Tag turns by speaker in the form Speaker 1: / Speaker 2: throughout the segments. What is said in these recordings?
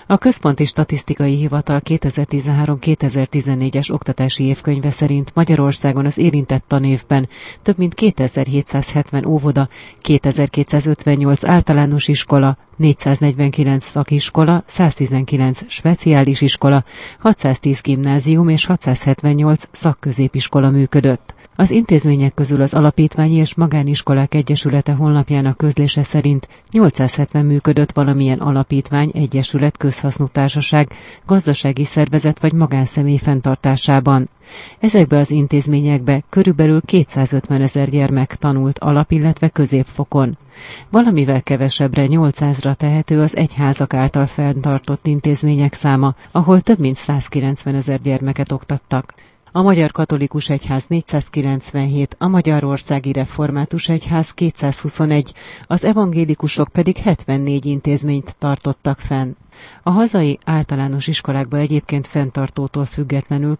Speaker 1: A Központi Statisztikai Hivatal 2013-2014-es oktatási évkönyve szerint Magyarországon az érintett tanévben több mint 2770 óvoda, 2258 általános iskola, 449 szakiskola, 119 speciális iskola, 610 gimnázium és 678 szakközépiskola működött. Az intézmények közül az Alapítványi és Magániskolák Egyesülete honlapjának közlése szerint 870 működött valamilyen alapítvány, egyesület, közhasznú társaság, gazdasági szervezet vagy magánszemély fenntartásában. Ezekbe az intézményekbe körülbelül 250 000 gyermek tanult alap, illetve középfokon. Valamivel kevesebbre, 800-ra tehető az egyházak által fenntartott intézmények száma, ahol több mint 190 000 gyermeket oktattak. A Magyar Katolikus Egyház 497, a Magyarországi Református Egyház 221, az evangélikusok pedig 74 intézményt tartottak fenn. A hazai általános iskolákba egyébként fenntartótól függetlenül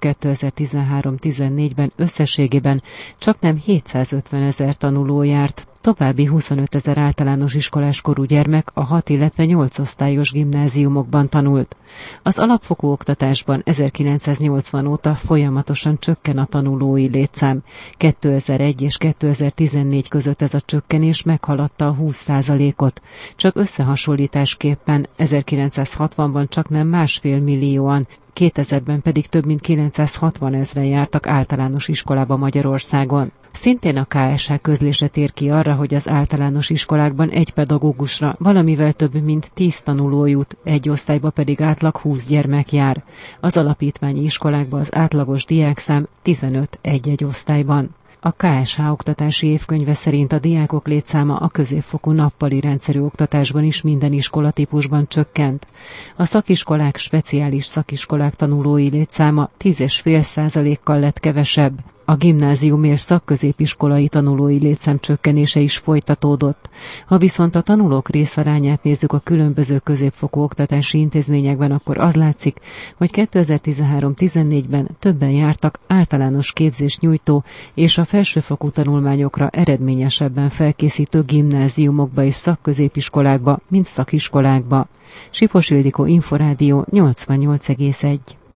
Speaker 1: 2013-14-ben összességében csaknem 750 000 tanuló járt, további 25 000 általános iskolás korú gyermek a 6, illetve 8 osztályos gimnáziumokban tanult. Az alapfokú oktatásban 1980 óta folyamatosan csökken a tanulói létszám. 2001 és 2014 között ez a csökkenés meghaladta a 20%-ot. Csak összehasonlításképpen 1960-ban csaknem 1,5 millióan, 2000-ben pedig több mint 960 000 jártak általános iskolába Magyarországon. Szintén a KSH közlése tér ki arra, hogy az általános iskolákban egy pedagógusra valamivel több mint 10 tanuló jut, egy osztályba pedig átlag 20 gyermek jár. Az alapítványi iskolákban az átlagos diákszám 15 egy-egy osztályban. A KSH oktatási évkönyve szerint a diákok létszáma a középfokú nappali rendszerű oktatásban is minden iskolatípusban csökkent. A szakiskolák, speciális szakiskolák tanulói létszáma 10,5%-kal lett kevesebb. A gimnáziumi és szakközépiskolai tanulói létszám csökkenése is folytatódott. Ha viszont a tanulók részarányát nézzük a különböző középfokú oktatási intézményekben, akkor az látszik, hogy 2013-14-ben többen jártak általános képzést nyújtó és a felsőfokú tanulmányokra eredményesebben felkészítő gimnáziumokba és szakközépiskolákba, mint szakiskolákba. Sipos Ildikó, Inforádió 88,1.